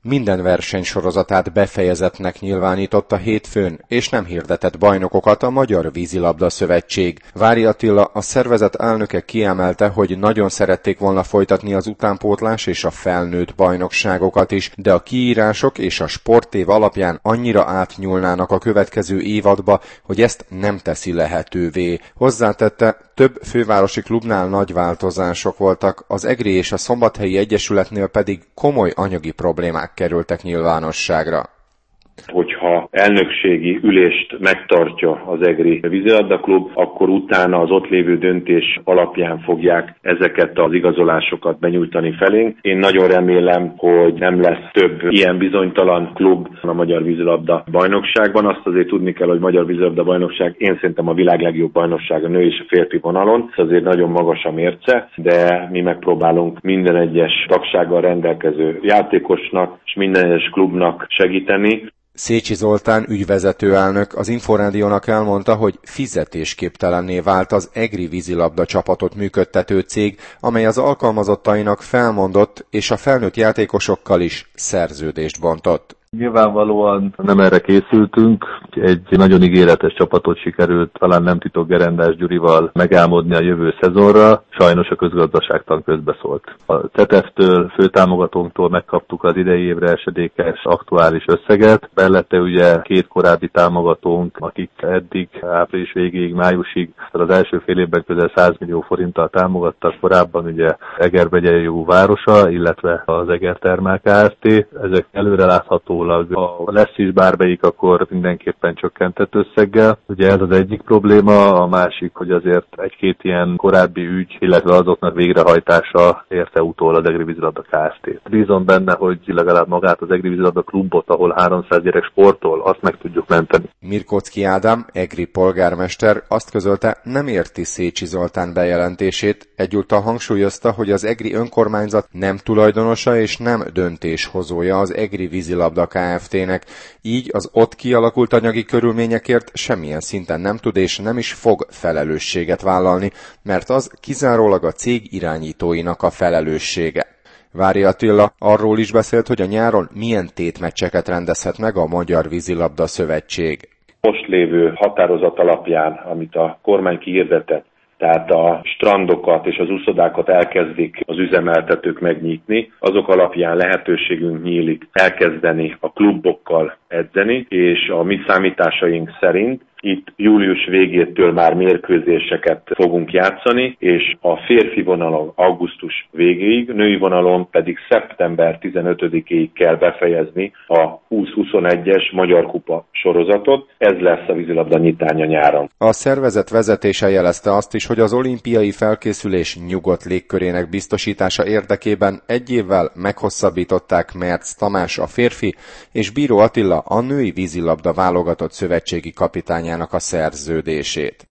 minden versenysorozatát befejezettnek nyilvánította hétfőn, és nem hirdetett bajnokokat a Magyar Vízilabda Szövetség. Vári Attila, a szervezet elnöke kiemelte, hogy nagyon szerették volna folytatni az utánpótlás és a felnőtt bajnokságokat is, de a kiírások és a sportév alapján annyira átnyúlnának a következő évadba, hogy ezt nem teszi lehetővé. Hozzátette, több fővárosi klubnál nagy változások voltak, az EGRI és a Szombathelyi Egyesületnél pedig komoly anyagi problémák kerültek nyilvánosságra. Hogyha elnökségi ülést megtartja az EGRI vízilabdaklub, akkor utána az ott lévő döntés alapján fogják ezeket az igazolásokat benyújtani felénk. Én nagyon remélem, hogy nem lesz több ilyen bizonytalan klub a Magyar Vízilabda Bajnokságban. Azt azért tudni kell, hogy Magyar Vízilabda Bajnokság én szerintem a világ legjobb bajnokság a nő és a férfi vonalon. Ez azért nagyon magas a mérce, de mi megpróbálunk minden egyes tagsággal rendelkező játékosnak és minden egyes klubnak segíteni. Szécsi Zoltán ügyvezető elnök az Inforádiónak elmondta, hogy fizetésképtelenné vált az EGRI vízilabda csapatot működtető cég, amely az alkalmazottainak felmondott és a felnőtt játékosokkal is szerződést bontott. Nyilvánvalóan nem erre készültünk, egy nagyon ígéretes csapatot sikerült, talán nem titok, Gerendás Gyurival megálmodni a jövő szezonra, sajnos a közgazdaságtan közbeszólt. A CETEF-től, főtámogatónktól megkaptuk az idei évre esedékes aktuális összeget, mellette ugye két korábbi támogatónk, akik eddig április végéig, májusig, az első fél évben közel 100 millió forinttal támogattak, korábban ugye Egerbegyei városa, illetve az Egertermál Kft. Ezek előreláthatólag, ha lesz is bármelyik, akkor mindenképpen csökkentett összeggel. Ugye ez az egyik probléma, a másik, hogy azért egy-két ilyen korábbi ügy, illetve azoknak végrehajtása érte utól az EGRI vízilabda Kft. Bízom benne, hogy legalább magát az EGRI vízilabda klubot, ahol 300 gyerek sportol, azt meg tudjuk menteni. Mirkocki Ádám, EGRI polgármester azt közölte, nem érti Szécsi Zoltán bejelentését, egyúttal hangsúlyozta, hogy az EGRI önkormányzat nem tulajdonosa és nem döntéshozója az EGRI vízilabda Kft-nek, így az ott kialakult anyagi körülményekért semmilyen szinten nem tud és nem is fog felelősséget vállalni, mert az kizárólag a cég irányítóinak a felelőssége. Vári Attila arról is beszélt, hogy a nyáron milyen tétmeccseket rendezhet meg a Magyar Vízilabda Szövetség. Most lévő határozat alapján, amit a kormány kihirdetett, tehát a strandokat és az úszodákat elkezdik az üzemeltetők megnyitni, azok alapján lehetőségünk nyílik elkezdeni a klubokkal edzeni, és a mi számításaink szerint itt július végétől már mérkőzéseket fogunk játszani, és a férfi vonalon augusztus végéig, női vonalon pedig szeptember 15-éig kell befejezni a 20-21-es Magyar Kupa sorozatot. Ez lesz a vízilabda nyitánya nyáron. A szervezet vezetése jelezte azt is, hogy az olimpiai felkészülés nyugodt légkörének biztosítása érdekében egy évvel meghosszabbították Merc Tamás a férfi és Bíró Attila a női vízilabda válogatott szövetségi kapitányának a szerződését.